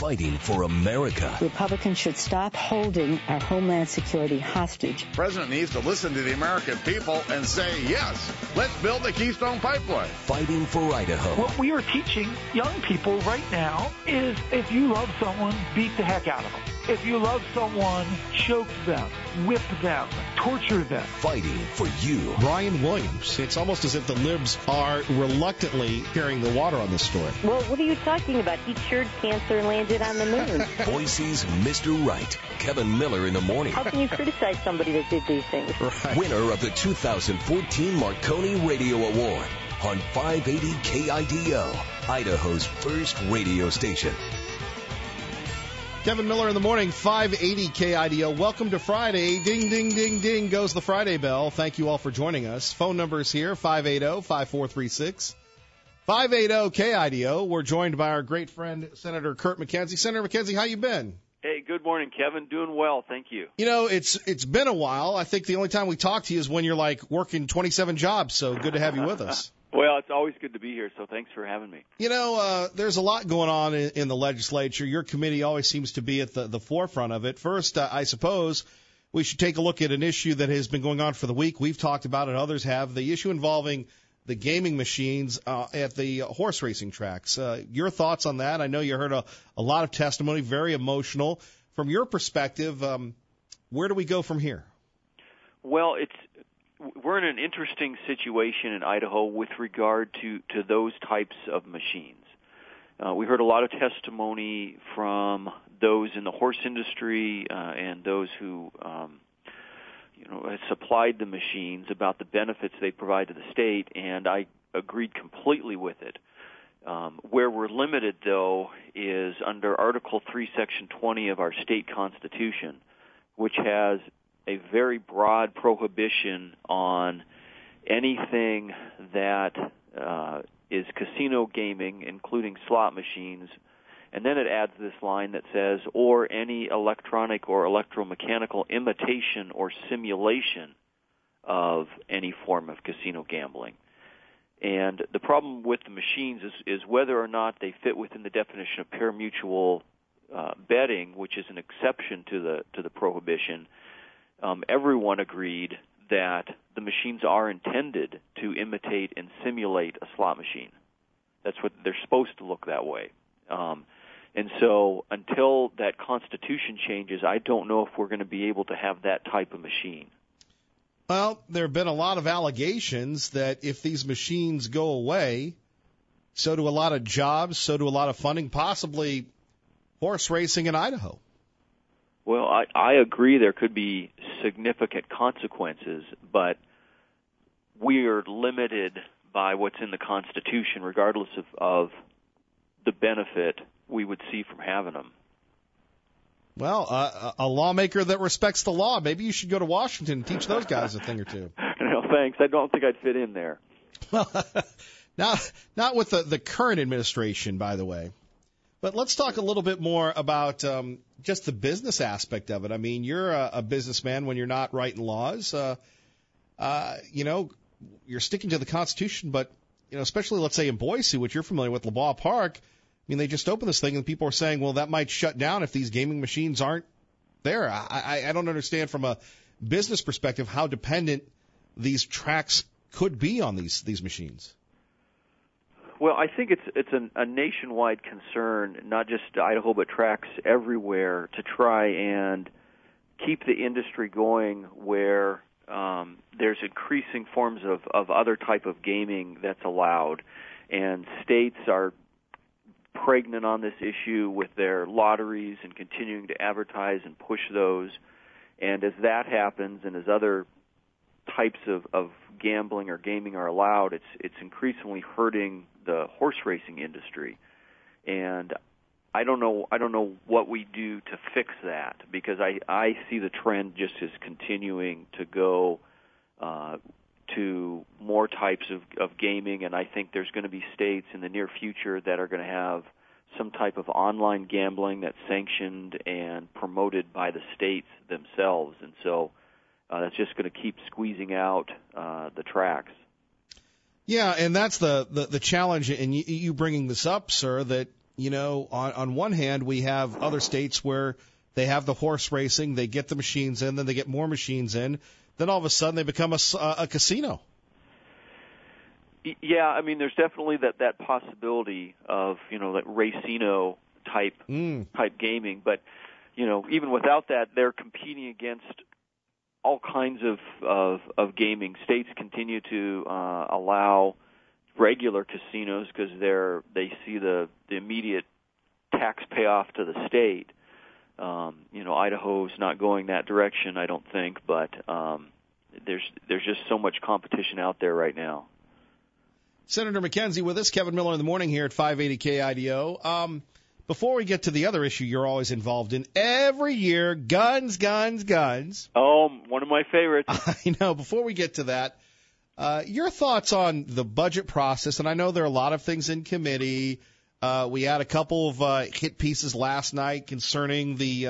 fighting for America. Republicans should stop holding our homeland security hostage. The president needs to listen to the American people and say, yes, let's build the Keystone Pipeline. Fighting for Idaho. What we are teaching young people right now is if you love someone, beat the heck out of them. If you love someone, choke them, whip them, torture them. Fighting for you. Brian Williams. It's almost as if the libs are reluctantly carrying the water on this story. Well, what are you talking about? He cured cancer and landed on the moon. Boise's Mr. Right. Kevin Miller in the morning. How can you criticize somebody that did these things? Right. Winner of the 2014 Marconi Radio Award on 580 KIDO, Idaho's first radio station. Kevin Miller in the morning, 580 KIDO. Welcome to Friday. Ding, ding, ding, ding goes the Friday bell. Thank you all for joining us. Phone numbers here, 580-5436. 580 KIDO. We're joined by our great friend, Senator Kurt McKenzie. Senator McKenzie, how you been? Hey, good morning, Kevin. Doing well, thank you. You know, it's been a while. I think the only time we talk to you is when you're, like, working 27 jobs, so good to have you with us. Well, it's always good to be here, so thanks for having me. You know, there's a lot going on in the legislature. Your committee always seems to be at the forefront of it. First, I suppose we should take a look at an issue that has been going on for the week. We've talked about it, others have, the issue involving the gaming machines at the horse racing tracks. Your thoughts on that? I know you heard a lot of testimony, very emotional. From your perspective, where do we go from here? Well, we're in an interesting situation in Idaho with regard to those types of machines. We heard a lot of testimony from those in the horse industry and those who have supplied the machines about the benefits they provide to the state, and I agreed completely with it. Where we're limited, though, is under Article 3, Section 20 of our state constitution, which has a very broad prohibition on anything that is casino gaming, including slot machines, and then it adds this line that says, or any electronic or electromechanical imitation or simulation of any form of casino gambling. And the problem with the machines is whether or not they fit within the definition of pari-mutuel betting, which is an exception to the prohibition. Everyone agreed that the machines are intended to imitate and simulate a slot machine. That's what they're supposed to look that way. And so until that constitution changes, I don't know if we're going to be able to have that type of machine. Well, there have been a lot of allegations that if these machines go away, so do a lot of jobs, so do a lot of funding, possibly horse racing in Idaho. Well, I agree there could be significant consequences, but we are limited by what's in the Constitution, regardless of the benefit we would see from having them. Well, a lawmaker that respects the law, maybe you should go to Washington and teach those guys a thing or two. No, thanks. I don't think I'd fit in there. Well, not with the current administration, by the way. But let's talk a little bit more about just the business aspect of it. I mean, you're a businessman when you're not writing laws. You're sticking to the Constitution, but, especially, let's say, in Boise, which you're familiar with, LeBois Park, I mean, they just opened this thing, and people are saying, well, that might shut down if these gaming machines aren't there. I don't understand from a business perspective how dependent these tracks could be on these machines. Well, I think it's a nationwide concern, not just Idaho, but tracks everywhere, to try and keep the industry going where there's increasing forms of other type of gaming that's allowed. And states are pregnant on this issue with their lotteries and continuing to advertise and push those. And as that happens and as other types of gambling or gaming are allowed, it's increasingly hurting the horse racing industry. And I don't know what we do to fix that, because I see the trend just as continuing to go to more types of gaming, and I think there's going to be states in the near future that are going to have some type of online gambling that's sanctioned and promoted by the states themselves. And so that's just going to keep squeezing out the tracks. Yeah, and that's the challenge, and you bringing this up, sir, that, on one hand, we have other states where they have the horse racing, they get the machines in, then they get more machines in, then all of a sudden they become a casino. Yeah, I mean, there's definitely that possibility of, that racino type gaming, but, even without that, they're competing against all kinds of gaming. States continue to allow regular casinos because they see the immediate tax payoff to the state. Idaho's not going that direction, I don't think, but there's just so much competition out there right now. Senator McKenzie with us, Kevin Miller in the morning here at 580 KIDO. Before we get to the other issue you're always involved in, every year, guns. Oh, one of my favorites. I know. Before we get to that, your thoughts on the budget process, and I know there are a lot of things in committee. We had a couple of hit pieces last night concerning the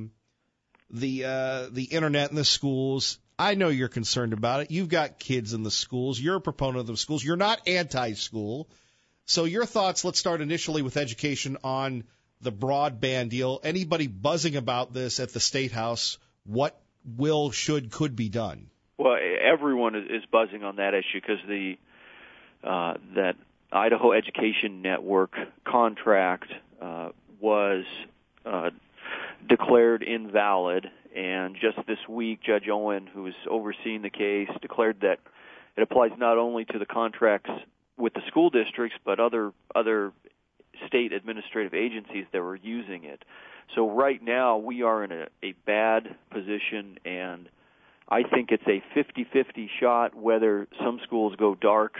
internet in the schools. I know you're concerned about it. You've got kids in the schools. You're a proponent of the schools. You're not anti-school. So your thoughts, let's start initially with education on the broadband deal. Anybody buzzing about this at the State House, what could be done? Well, everyone is buzzing on that issue because that Idaho Education Network contract was declared invalid, and just this week, Judge Owen, who is overseeing the case, declared that it applies not only to the contracts with the school districts, but other state administrative agencies that were using it. So right now, we are in a bad position, and I think it's a 50-50 shot whether some schools go dark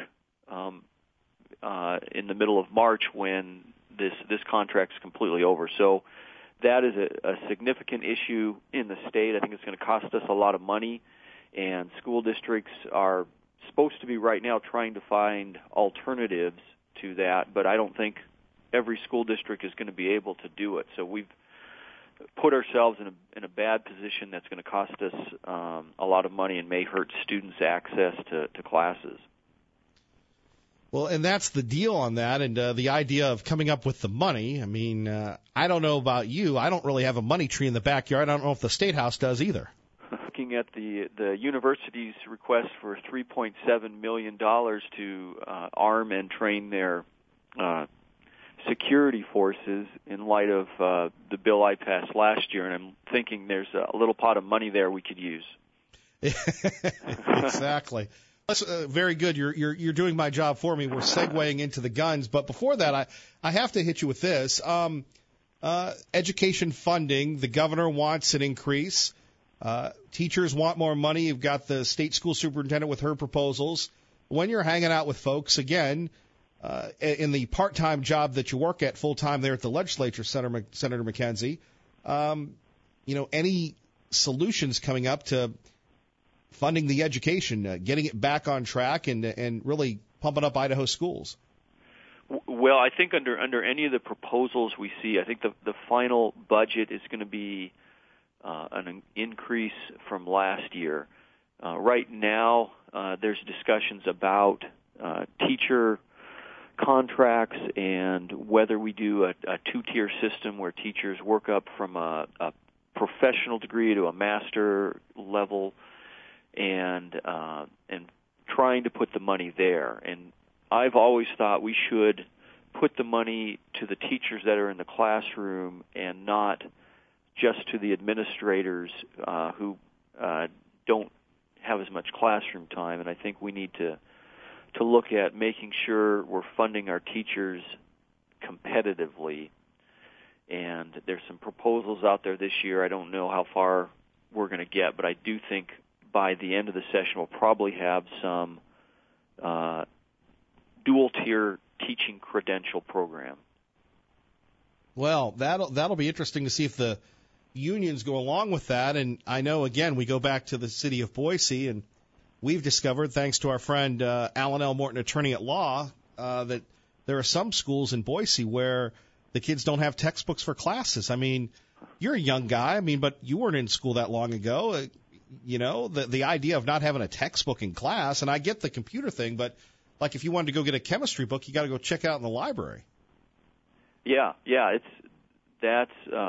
in the middle of March when this contract's completely over. So that is a significant issue in the state. I think it's going to cost us a lot of money, and school districts are supposed to be right now trying to find alternatives to that, but I don't think every school district is going to be able to do it. So we've put ourselves in a bad position that's going to cost us a lot of money and may hurt students' access to classes. Well, and that's the deal on that, and the idea of coming up with the money. I mean, I don't know about you. I don't really have a money tree in the backyard. I don't know if the State House does either. Looking at the university's request for $3.7 million to arm and train their security forces in light of the bill I passed last year, and I'm thinking there's a little pot of money there we could use. Exactly. Very good. You're doing my job for me. We're segueing into the guns, but before that, I have to hit you with this. Education funding. The governor wants an increase. Teachers want more money. You've got the state school superintendent with her proposals. When you're hanging out with folks, again, in the part-time job that you work at full-time there at the legislature, Senator McKenzie, any solutions coming up to funding the education, getting it back on track, and really pumping up Idaho schools? Well, I think under any of the proposals we see, I think the final budget is going to be an increase from last year. Right now, there's discussions about teacher contracts and whether we do a two-tier system where teachers work up from a professional degree to a master level, and trying to put the money there. And I've always thought we should put the money to the teachers that are in the classroom and not just to the administrators who don't have as much classroom time. And I think we need to look at making sure we're funding our teachers competitively. And there's some proposals out there this year. I don't know how far we're going to get, but I do think by the end of the session we'll probably have some dual-tier teaching credential program. Well, that'll be interesting to see if the unions go along with that. And I know, again, we go back to the city of Boise, and we've discovered, thanks to our friend Alan L. Morton, attorney at law, that there are some schools in Boise where the kids don't have textbooks for classes. I mean, you're a young guy, but you weren't in school that long ago. The idea of not having a textbook in class, and I get the computer thing, but like if you wanted to go get a chemistry book, you got to go check it out in the library. That's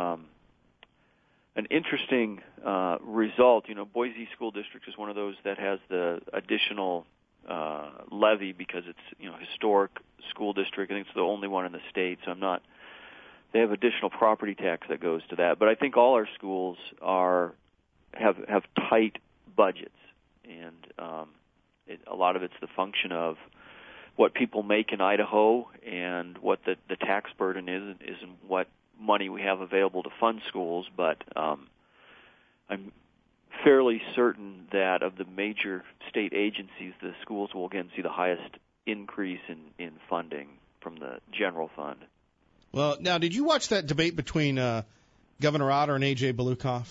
an interesting result. Boise School District is one of those that has the additional levy because it's historic school district. I think it's the only one in the state. So they have additional property tax that goes to that. But I think all our schools have tight budgets, and a lot of it's the function of what people make in Idaho and what the tax burden is and what money we have available to fund schools. But I'm fairly certain that of the major state agencies, the schools will again see the highest increase in funding from the general fund. Well, now, did you watch that debate between Governor Otter and A.J. Belukoff?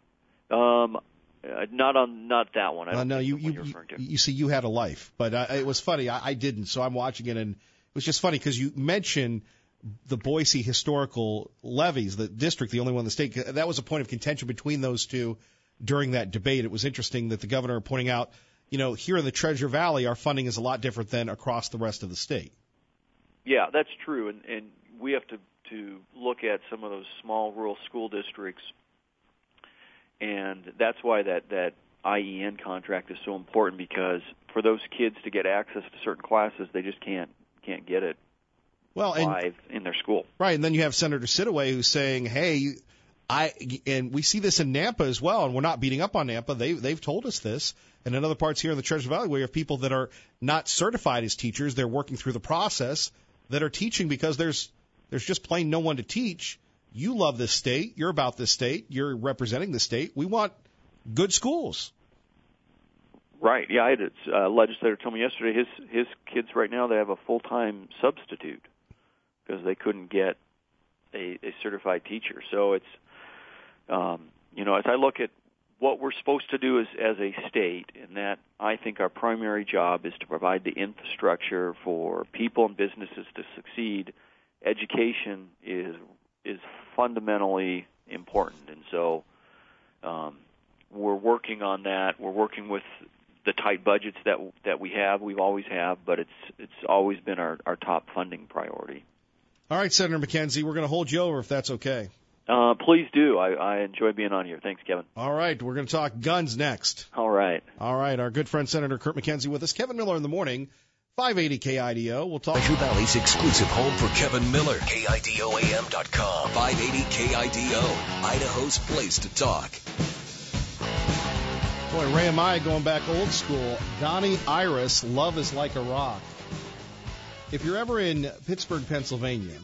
Not that one. I don't no, think you see, you had a life, but it was funny. I didn't, so I'm watching it, and it was just funny because you mentioned the Boise historical levies, the district, the only one in the state. That was a point of contention between those two during that debate. It was interesting that the governor pointing out, here in the Treasure Valley, our funding is a lot different than across the rest of the state. Yeah, that's true, and we have to look at some of those small rural school districts. And that's why that IEN contract is so important, because for those kids to get access to certain classes, they just can't get it live in their school. Right, and then you have Senator Sidaway who's saying, hey, and we see this in Nampa as well, and we're not beating up on Nampa. They've told us this. And in other parts here in the Treasure Valley, where you have people that are not certified as teachers, they're working through the process, that are teaching because there's just plain no one to teach. You love this state. You're about this state. You're representing the state. We want good schools. Right. Yeah, I had a legislator tell me yesterday his kids right now, they have a full-time substitute because they couldn't get a certified teacher. So it's, as I look at what we're supposed to do as a state, and that I think our primary job is to provide the infrastructure for people and businesses to succeed. Education is fundamentally important, and so we're working on that. We're working with the tight budgets that we have. We've always have, but it's always been our top funding priority. All right, Senator McKenzie, we're going to hold you over if that's okay. Please do. I enjoy being on here. Thanks, Kevin. All right, we're going to talk guns next. All right. Our good friend Senator Kurt McKenzie with us. Kevin Miller in the morning. 580 KIDO. We'll talk. Treasure Valley's exclusive home for Kevin Miller. KIDOAM.com. 580 KIDO. Idaho's place to talk. Boy, Ray and I going back old school. Donnie Iris, Love is Like a Rock. If you're ever in Pittsburgh, Pennsylvania,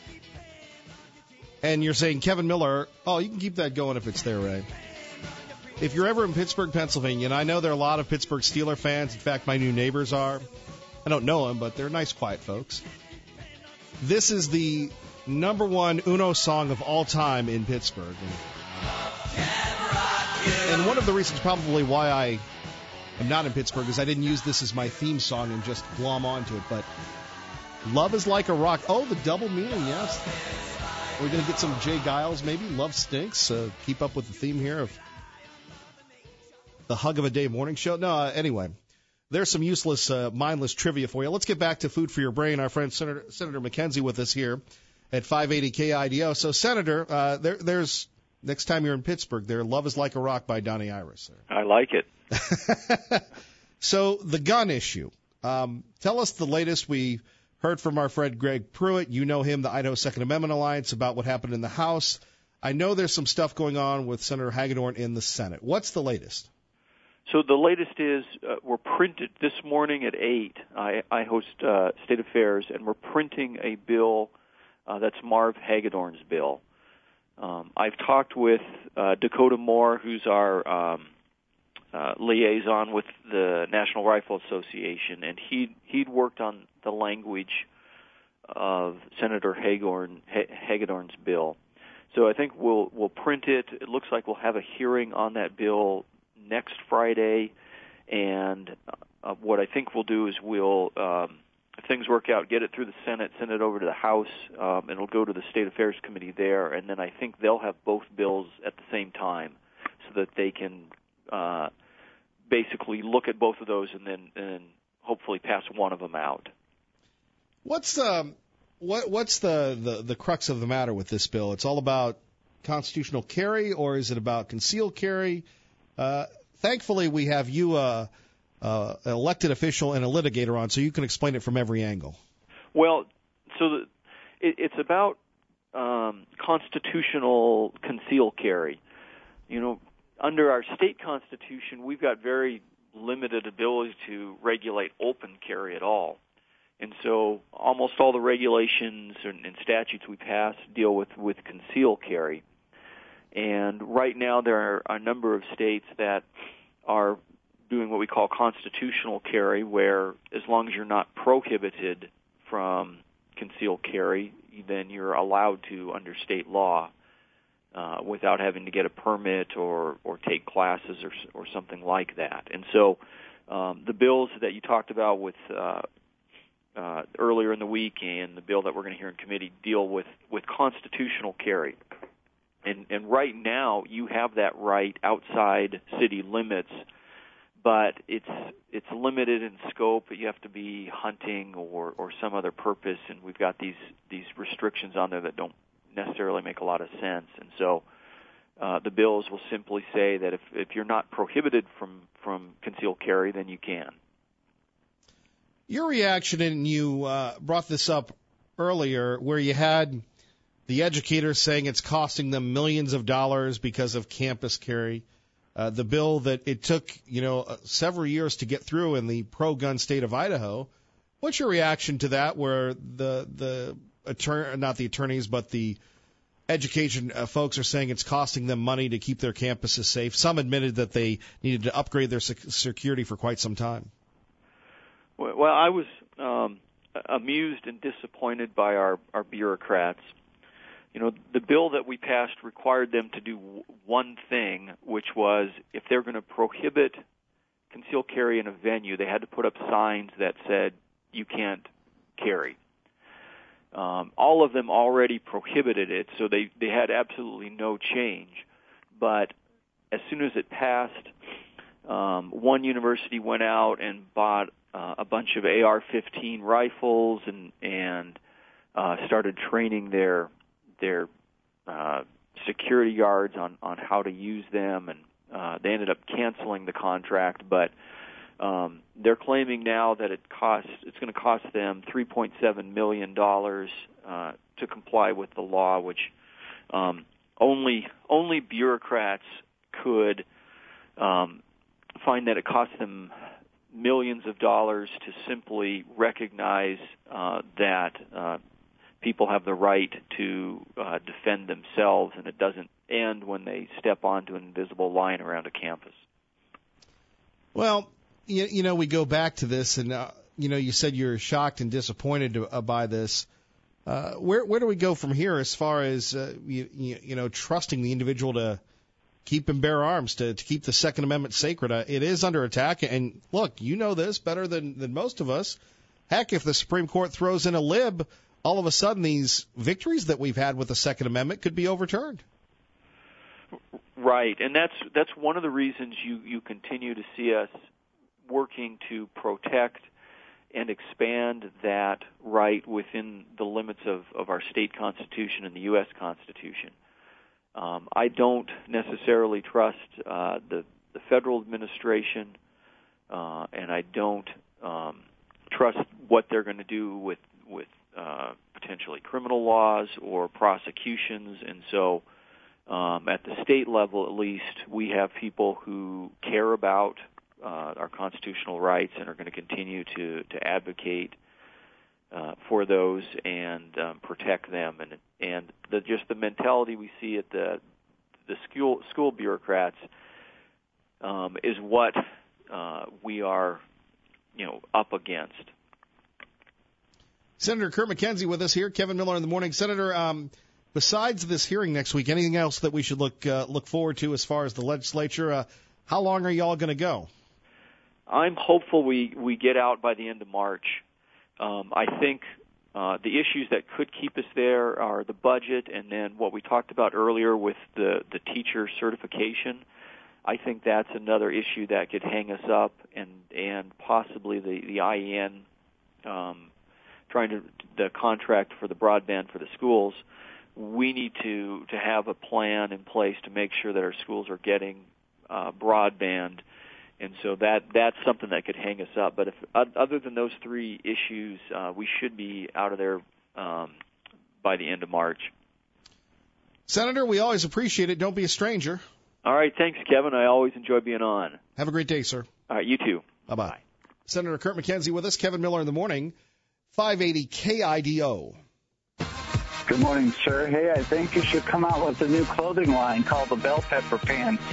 and you're saying Kevin Miller, you can keep that going if it's there, Ray. If you're ever in Pittsburgh, Pennsylvania, and I know there are a lot of Pittsburgh Steeler fans. In fact, my new neighbors are. I don't know them, but they're nice, quiet folks. This is the number one Uno song of all time in Pittsburgh. And one of the reasons probably why I am not in Pittsburgh is I didn't use this as my theme song and just glom onto it. But Love is Like a Rock. Oh, the double meaning, yes. We're going to get some Jay Giles, maybe. Love Stinks. Keep up with the theme here of the Hug of a Day morning show. No, anyway. There's some useless, mindless trivia for you. Let's get back to food for your brain. Our friend Senator McKenzie with us here at 580 KIDO. So, Senator, there's next time you're in Pittsburgh, there, Love is Like a Rock by Donnie Iris. I like it. So, the gun issue. Tell us the latest. We heard from our friend Greg Pruitt. You know him, the Idaho Second Amendment Alliance, about what happened in the House. I know there's some stuff going on with Senator Hagedorn in the Senate. What's the latest? So the latest is we're printed this morning at 8. I host State Affairs, and we're printing a bill that's Marv Hagedorn's bill. I've talked with Dakota Moore, who's our liaison with the National Rifle Association, and he'd worked on the language of Senator Hagedorn's bill. So I think we'll print it. It looks like we'll have a hearing on that bill next Friday, and what I think we'll do is we'll, if things work out, get it through the Senate, send it over to the House, and it'll go to the State Affairs Committee there, and then I think they'll have both bills at the same time so that they can basically look at both of those and then hopefully pass one of them out. What's what's the crux of the matter with this bill? It's all about constitutional carry, or is it about concealed carry? Thankfully, we have you, an elected official and a litigator on, so you can explain it from every angle. Well, so it's about constitutional concealed carry. You know, under our state constitution, we've got very limited ability to regulate open carry at all. And so almost all the regulations and statutes we pass deal with concealed carry. And right now there are a number of states that are doing what we call constitutional carry, where as long as you're not prohibited from concealed carry, then you're allowed to under state law without having to get a permit or take classes or something like that. And so the bills that you talked about with earlier in the week and the bill that we're going to hear in committee deal with constitutional carry. And right now you have that right outside city limits, but it's limited in scope. You have to be hunting or some other purpose, and we've got these restrictions on there that don't necessarily make a lot of sense. And so the bills will simply say that if you're not prohibited from concealed carry, then you can. Your reaction, and you brought this up earlier, where you had the educators saying it's costing them millions of dollars because of campus carry. The bill that it took, several years to get through in the pro-gun state of Idaho. What's your reaction to that, where the not the attorneys, but the education folks are saying it's costing them money to keep their campuses safe? Some admitted that they needed to upgrade their security for quite some time. Well, I was amused and disappointed by our bureaucrats. The bill that we passed required them to do one thing, which was if they're going to prohibit concealed carry in a venue, they had to put up signs that said, you can't carry. All of them already prohibited it, so they had absolutely no change. But as soon as it passed, one university went out and bought a bunch of AR-15 rifles and started training their security guards on how to use them, and they ended up canceling the contract. But they're claiming now that it's going to cost them $3.7 million to comply with the law, which only bureaucrats could find that it costs them millions of dollars to simply recognize that people have the right to defend themselves, and it doesn't end when they step onto an invisible line around a campus. Well, we go back to this, and you said you're shocked and disappointed by this. Where do we go from here as far as trusting the individual to keep and bear arms, to keep the Second Amendment sacred? It is under attack, and look, you know this better than most of us. Heck, if the Supreme Court throws in a lib, all of a sudden these victories that we've had with the Second Amendment could be overturned. Right, and that's one of the reasons you continue to see us working to protect and expand that right within the limits of our state constitution and the U.S. Constitution. I don't necessarily trust the federal administration, and I don't trust what they're going to do with potentially criminal laws or prosecutions. And so at the state level, at least, we have people who care about our constitutional rights and are going to continue to advocate for those and protect them. And just the mentality we see at the school bureaucrats is what we are, up against. Senator Kurt McKenzie with us here. Kevin Miller in the morning. Senator, besides this hearing next week, anything else that we should look forward to as far as the legislature? How long are you all going to go? I'm hopeful we get out by the end of March. I think the issues that could keep us there are the budget and then what we talked about earlier with the teacher certification. I think that's another issue that could hang us up, and possibly the IEN the contract for the broadband for the schools, we need to have a plan in place to make sure that our schools are getting broadband, and so that's something that could hang us up. But if other than those three issues, we should be out of there by the end of March. Senator, we always appreciate it. Don't be a stranger. All right, thanks, Kevin. I always enjoy being on. Have a great day, sir. All right, you too. Bye-bye. Bye. Senator Kurt McKenzie with us, Kevin Miller in the morning, 580 KIDO. Good morning, sir. Hey, I think you should come out with a new clothing line called the Bell Pepper Pants.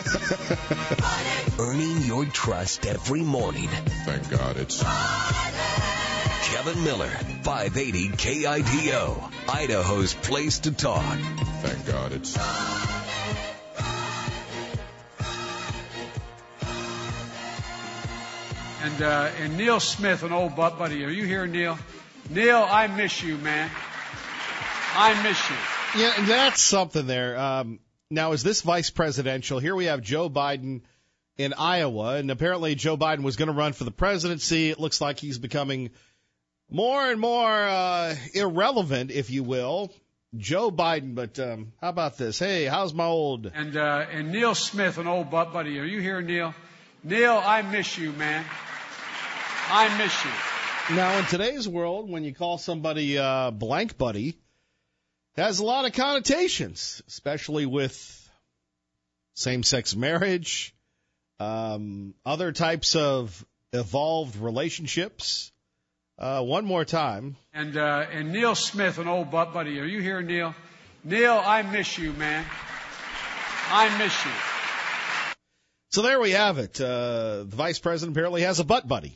Earning your trust every morning. Thank God it's Kevin Miller, 580 KIDO, Idaho's place to talk. Thank God it's And Neil Smith, an old butt buddy. Are you here, Neil? Neil, I miss you, man. I miss you. Yeah, and that's something there. Now, is this vice presidential? Here we have Joe Biden in Iowa, and apparently Joe Biden was going to run for the presidency. It looks like he's becoming more and more irrelevant, if you will. Joe Biden, but how about this? Hey, how's my old... And Neil Smith, an old butt buddy. Are you here, Neil? Neil, I miss you, man. I miss you. Now, in today's world, when you call somebody blank buddy, it has a lot of connotations, especially with same-sex marriage, other types of evolved relationships. One more time. And Neil Smith, an old butt buddy. Are you here, Neil? Neil, I miss you, man. I miss you. So there we have it. The vice president apparently has a butt buddy.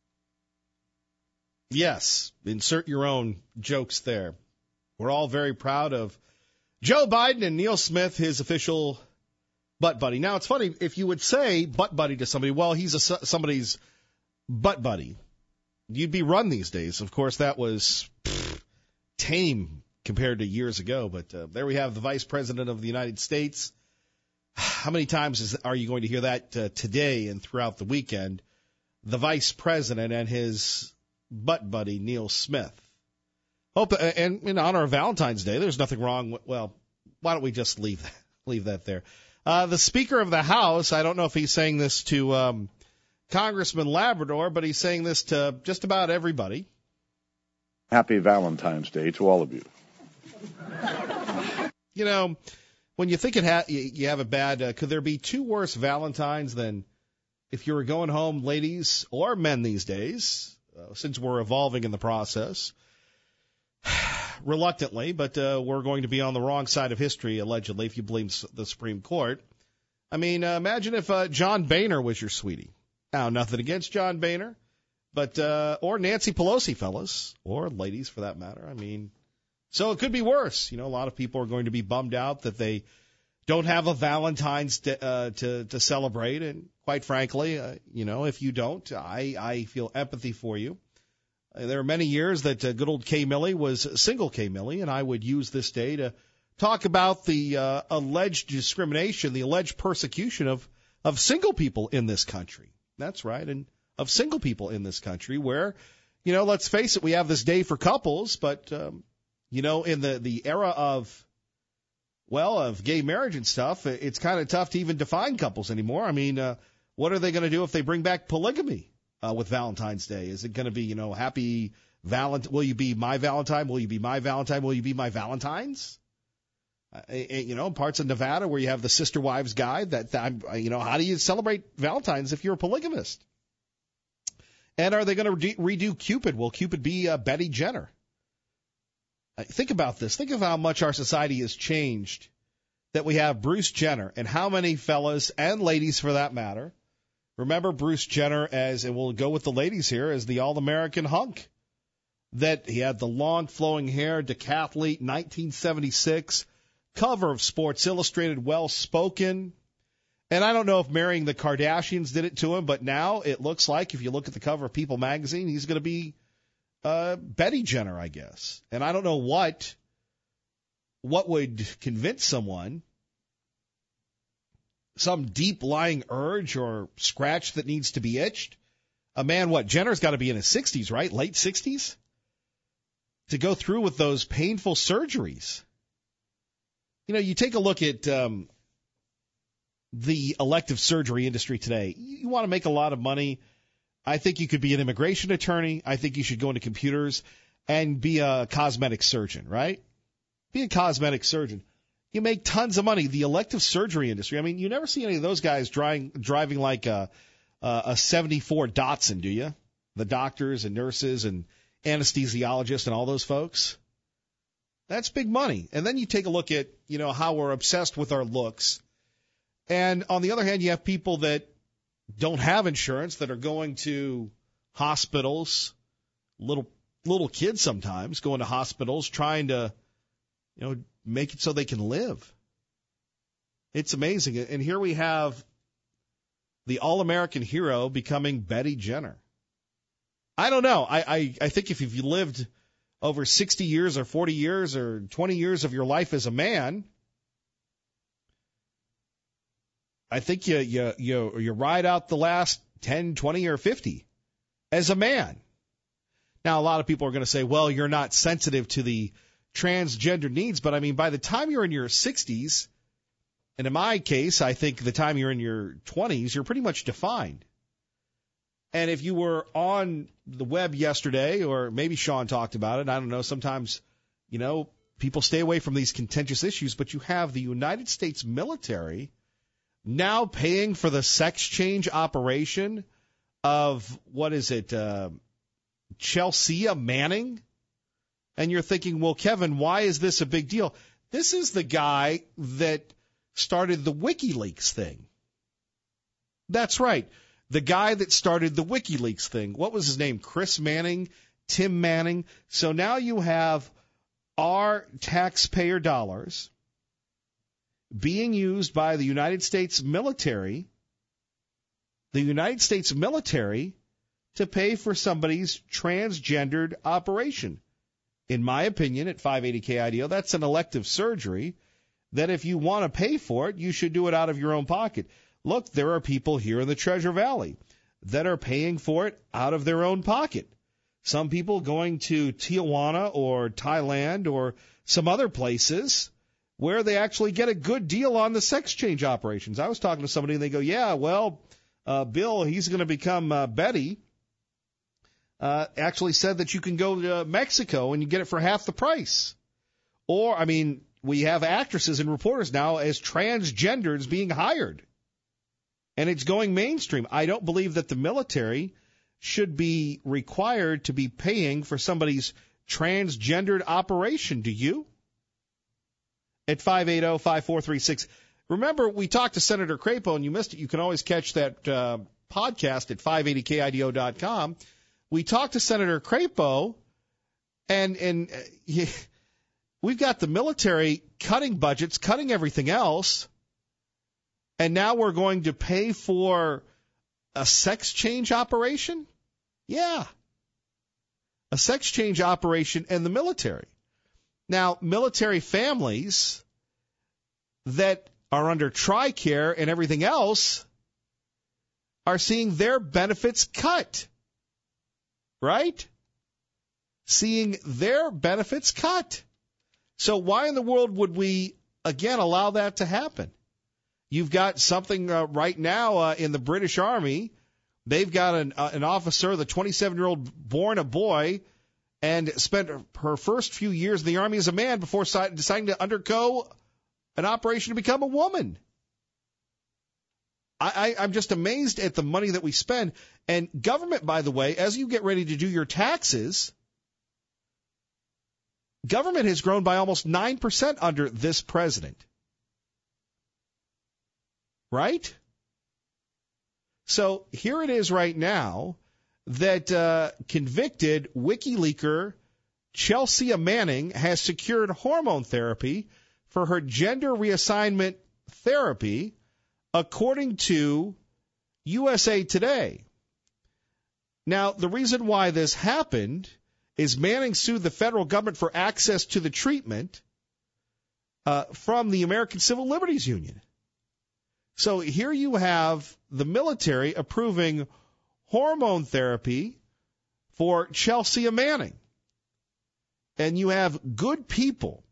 Yes, insert your own jokes there. We're all very proud of Joe Biden and Neil Smith, his official butt buddy. Now, it's funny, if you would say butt buddy to somebody, well, he's somebody's butt buddy, you'd be run these days. Of course, that was tame compared to years ago, but there we have the vice president of the United States. How many times are you going to hear that today and throughout the weekend? The vice president and his butt buddy, Neil Smith. Hope, and in honor of Valentine's Day, there's nothing wrong with, well, why don't we just leave that there? The Speaker of the House, I don't know if he's saying this to Congressman Labrador, but he's saying this to just about everybody. Happy Valentine's Day to all of you. You know, when you think you have it bad, could there be two worse Valentines than if you were going home, ladies or men these days, since we're evolving in the process, reluctantly, but we're going to be on the wrong side of history, allegedly, if you believe the Supreme Court. I mean, imagine if John Boehner was your sweetie. Now, nothing against John Boehner, but or Nancy Pelosi, fellas, or ladies for that matter. I mean, so it could be worse. You know, a lot of people are going to be bummed out that they don't have a Valentine's to celebrate. And quite frankly, you know, if you don't, I feel empathy for you. There are many years that good old Kay Milley was single Kay Milley, and I would use this day to talk about the alleged discrimination, the alleged persecution of single people in this country. That's right, and of single people in this country where, you know, let's face it, we have this day for couples, but, you know, in the era of gay marriage and stuff, it's kind of tough to even define couples anymore. I mean, what are they going to do if they bring back polygamy with Valentine's Day? Is it going to be, you know, happy Valentine? Will you be my Valentine? Will you be my Valentine? Will you be my Valentines? You know, parts of Nevada where you have the Sister Wives Guide, you know, how do you celebrate Valentine's if you're a polygamist? And are they going to redo Cupid? Will Cupid be Betty Jenner? Think about this. Think of how much our society has changed that we have Bruce Jenner, and how many fellas and ladies for that matter remember Bruce Jenner as, and we'll go with the ladies here, as the All-American hunk. That he had the long flowing hair, decathlete, 1976, cover of Sports Illustrated, well-spoken. And I don't know if marrying the Kardashians did it to him, but now it looks like, if you look at the cover of People magazine, he's going to be Betty Jenner, I guess. And I don't know what would convince someone, some deep-lying urge or scratch that needs to be itched. A man, Jenner's got to be in his 60s, right? Late 60s? to go through with those painful surgeries. You know, you take a look at the elective surgery industry today. You want to make a lot of money. I think you could be an immigration attorney. I think you should go into computers and be a cosmetic surgeon, right? Be a cosmetic surgeon. You make tons of money. The elective surgery industry, I mean, you never see any of those guys driving like a 74 Datsun, do you? The doctors and nurses and anesthesiologists and all those folks. That's big money. And then you take a look at, you know, how we're obsessed with our looks. And on the other hand, you have people that don't have insurance that are going to hospitals, little kids sometimes going to hospitals trying to, you know, make it so they can live. It's amazing. And here we have the all-American hero becoming Betty Jenner. I don't know. I think if you lived over 60 years or 40 years or 20 years of your life as a man, I think you ride out the last 10, 20, or 50 as a man. Now, a lot of people are going to say, well, you're not sensitive to the transgender needs, but I mean, by the time you're in your 60s, and in my case, I think the time you're in your 20s, you're pretty much defined. And if you were on the web yesterday, or maybe Sean talked about it, I don't know, sometimes, you know, people stay away from these contentious issues, but you have the United States military now paying for the sex change operation of, what is it, Chelsea Manning? And you're thinking, well, Kevin, why is this a big deal? This is the guy that started the WikiLeaks thing. That's right. The guy that started the WikiLeaks thing. What was his name? Chris Manning? Tim Manning? So now you have our taxpayer dollars being used by the United States military, to pay for somebody's transgendered operation. In my opinion, at 580 KIDO, that's an elective surgery that if you want to pay for it, you should do it out of your own pocket. Look, there are people here in the Treasure Valley that are paying for it out of their own pocket. Some people going to Tijuana or Thailand or some other places where they actually get a good deal on the sex change operations. I was talking to somebody and they go, yeah, well, Bill, he's going to become Betty. Actually said that you can go to Mexico and you get it for half the price. Or, I mean, we have actresses and reporters now as transgenders being hired. And it's going mainstream. I don't believe that the military should be required to be paying for somebody's transgendered operation. Do you? At 580-5436. Remember, we talked to Senator Crapo, and you missed it. You can always catch that podcast at 580KIDO.com. We talked to Senator Crapo, and we've got the military cutting budgets, cutting everything else, and now we're going to pay for a sex change operation? Yeah. A sex change operation in the military. Now, military families that are under TRICARE and everything else are seeing their benefits cut. Right? Seeing their benefits cut. So why in the world would we, again, allow that to happen? You've got something right now in the British Army. They've got an officer, the 27-year-old, born a boy, and spent her first few years in the Army as a man before deciding to undergo an operation to become a woman. I'm just amazed at the money that we spend. And government, by the way, as you get ready to do your taxes, government has grown by almost 9% under this president. Right? So here it is right now that convicted WikiLeaker Chelsea Manning has secured hormone therapy for her gender reassignment therapy, according to USA Today. Now, the reason why this happened is Manning sued the federal government for access to the treatment from the American Civil Liberties Union. So here you have the military approving hormone therapy for Chelsea Manning. and you have good people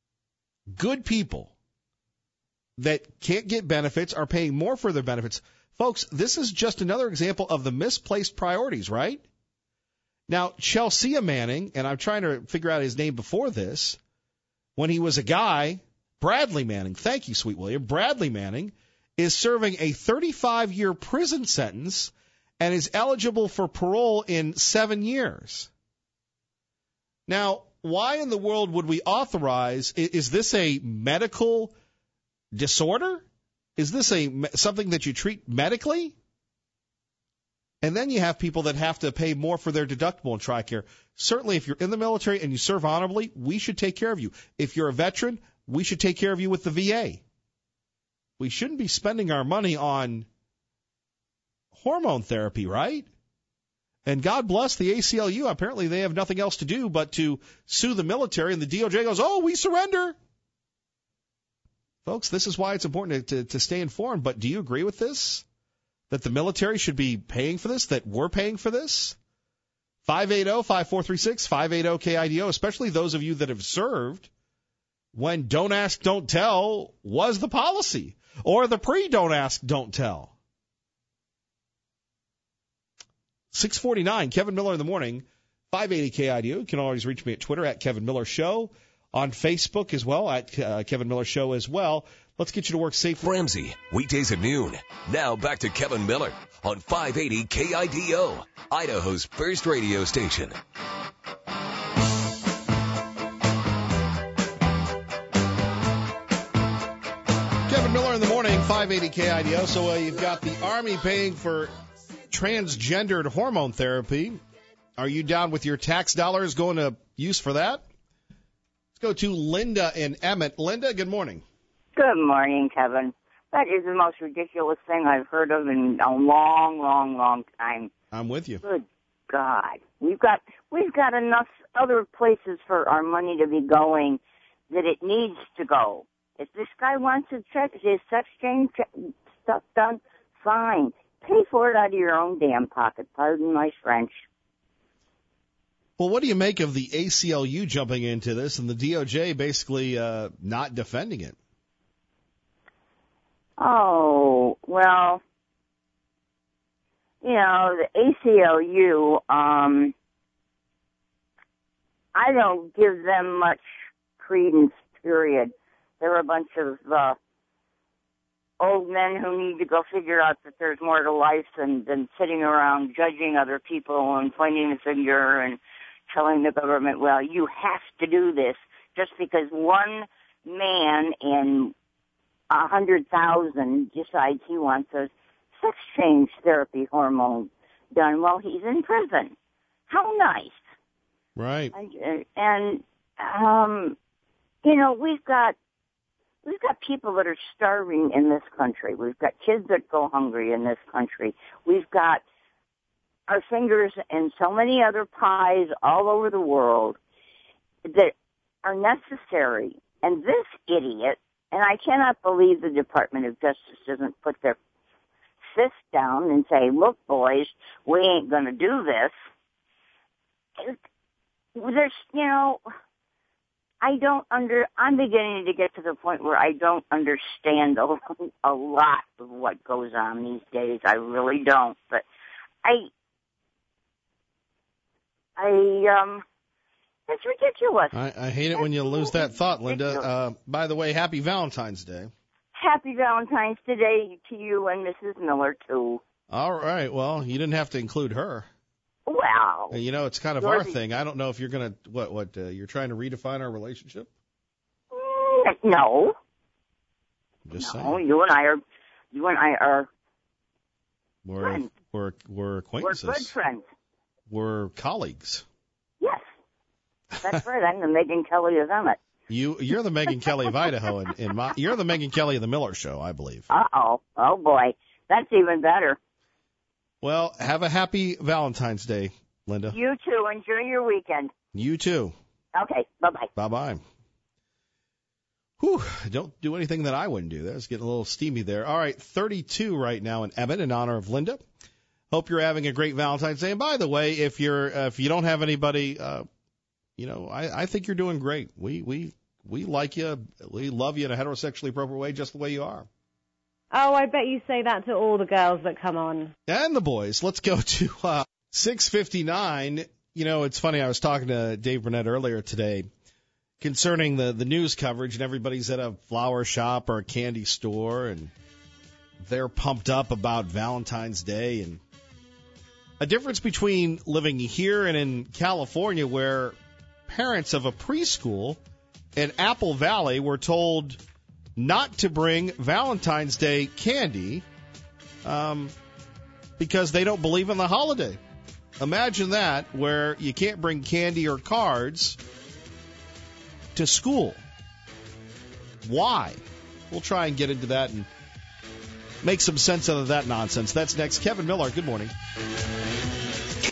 that can't get benefits, are paying more for their benefits. Folks, this is just another example of the misplaced priorities, right? Now, Chelsea Manning, and I'm trying to figure out his name before this, when he was a guy, Bradley Manning, thank you, Sweet William, Bradley Manning is serving a 35-year prison sentence and is eligible for parole in 7 years. Now, why in the world would we authorize, is this a medical disorder? Is this something that you treat medically? And then you have people that have to pay more for their deductible in TRICARE. Certainly, if you're in the military and you serve honorably, we should take care of you. If you're a veteran, we should take care of you with the VA. We shouldn't be spending our money on hormone therapy, right? And God bless the ACLU. Apparently, they have nothing else to do but to sue the military, and the DOJ goes, oh, we surrender. Folks, this is why it's important to stay informed. But do you agree with this? That the military should be paying for this? That we're paying for this? 580-5436, 580-KIDO, especially those of you that have served when don't ask, don't tell was the policy, or the pre-don't ask, don't tell. 649, Kevin Miller in the morning, 580-KIDO. You can always reach me at Twitter at Kevin Miller Show, on Facebook as well, at Kevin Miller Show as well. Let's get you to work safely. Ramsey, weekdays at noon. Now back to Kevin Miller on 580 KIDO, Idaho's first radio station. Kevin Miller in the morning, 580 KIDO. So you've got the Army paying for transgendered hormone therapy. Are you down with your tax dollars going to use for that? Let's go to Linda in Emmett. Linda, good morning. Good morning, Kevin. That is the most ridiculous thing I've heard of in a long, long, long time. I'm with you. Good God. We've got enough other places for our money to be going that it needs to go. If this guy wants his sex change stuff done, fine. Pay for it out of your own damn pocket. Pardon my French. Well, what do you make of the ACLU jumping into this and the DOJ basically not defending it? Oh, well, the ACLU, I don't give them much credence, period. They're a bunch of old men who need to go figure out that there's more to life than sitting around judging other people and pointing the finger and telling the government, well, you have to do this just because one man in 100,000 decides he wants a sex change therapy hormone done while he's in prison. How nice. Right. And we've got people that are starving in this country. We've got kids that go hungry in this country. We've got our fingers in so many other pies all over the world that are necessary. And this idiot, and I cannot believe the Department of Justice doesn't put their fist down and say, look, boys, we ain't going to do this. There's, I'm beginning to get to the point where I don't understand a lot of what goes on these days. I really don't. But it's ridiculous. I hate it when you lose that thought, Linda. By the way, happy Valentine's Day. Happy Valentine's Day to you and Mrs. Miller, too. All right. Well, you didn't have to include her. Wow. It's kind of our thing. I don't know if you're going to, you're trying to redefine our relationship? No. Just saying. No, you and I are friends. We're acquaintances. We're good friends. We're colleagues. Yes. That's right. I'm the Megyn Kelly of Emmett. You're the Megyn Kelly of Idaho, you're the Megyn Kelly of the Miller Show, I believe. Uh-oh. Oh, boy. That's even better. Well, have a happy Valentine's Day, Linda. You too. Enjoy your weekend. You too. Okay. Bye-bye. Bye-bye. Whew. Don't do anything that I wouldn't do. That's getting a little steamy there. All right, 32 right now in Emmett in honor of Linda. Hope you're having a great Valentine's Day. And by the way, if you don't have anybody I think you're doing great. We like you. We love you in a heterosexually appropriate way, just the way you are. Oh, I bet you say that to all the girls that come on. And the boys. Let's go to 6:59. It's funny. I was talking to Dave Burnett earlier today concerning the news coverage, and everybody's at a flower shop or a candy store, and they're pumped up about Valentine's Day. And a difference between living here and in California, where parents of a preschool in Apple Valley were told not to bring Valentine's Day candy because they don't believe in the holiday. Imagine that, where you can't bring candy or cards to school. Why? We'll try and get into that and make some sense out of that nonsense. That's next. Kevin Miller, good morning.